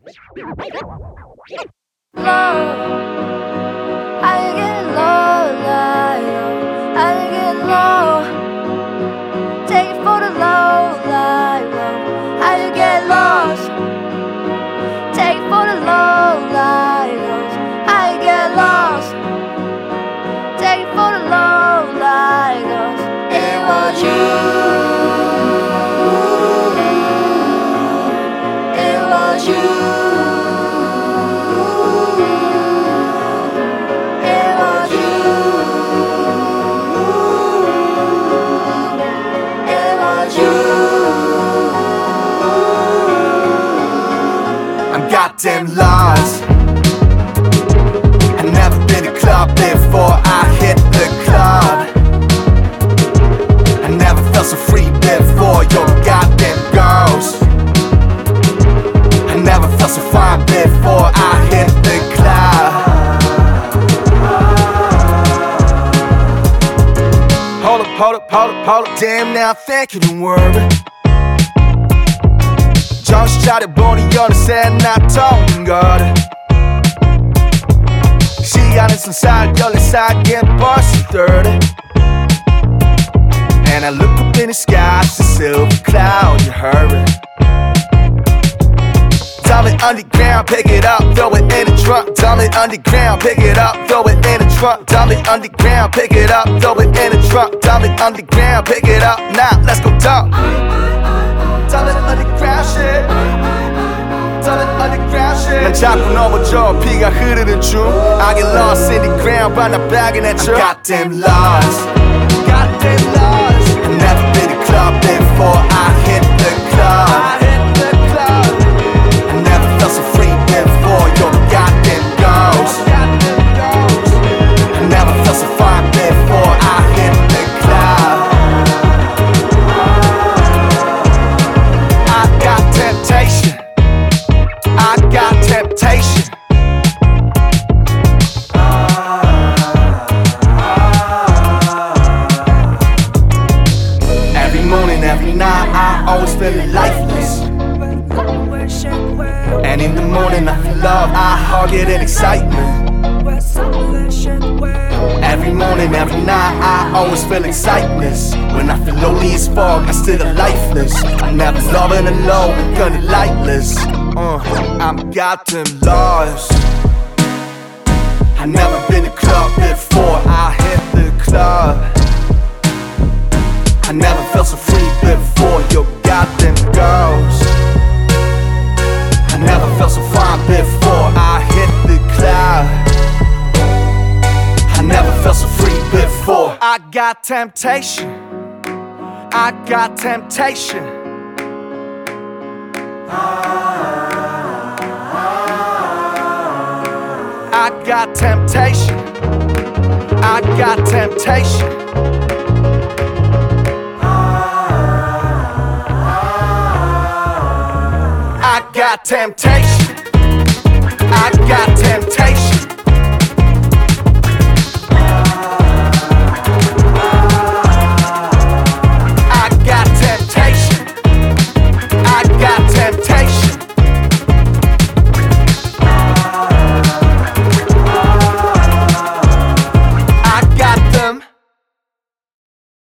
I get low, I get low. Take it for the low, I get lost. Take it for the low, I get lost. Take it for the low, it was you. It was you. Goddamn lost. I never been to club before I hit the club. I never felt so free before your goddamn girls. I never felt so fine before I hit the club. Hold up, damn now thank you, don't worry. 정신차려 보니 어느새 나 통거려 시간은 손살 14살기엔 벌써 30. And I look up in the sky, it's a silver cloud, you hurry. Dump it underground, pick it up, throw it in the trunk. Dump it underground, pick it up, throw it in the trunk. Dump it underground, pick it up, throw it in the trunk. Dump it underground, pick it up, now let's go dump. Dump it underground shit. Dump it underground shit. 난 자꾸 넘어져 피가 흐르는 중 I get lost in the ground but I'm bagging at you. I'm goddamn lost. Goddamn lost. I've never been to club before I hit the club. I hit the club. I never felt so free before your goddamn girls. I never felt so fine before I hit the club. I got temptation. I got temptation. Every morning, every night, I always feel lifeless. And in the morning, I feel love, I hug it in excitement. Every morning, every night, I always feel excitement. When I feel lonely as fuck, I still lifeless. I'm never loving alone, gonna lightless. I'm goddamn lost. I never been to club before I hit the club. I never felt so free before your goddamn girls. I never felt so fine before I hit the club. I never felt so free before. I got temptation. I got temptation. I got temptation. I got temptation. I got temptation. I got temptation.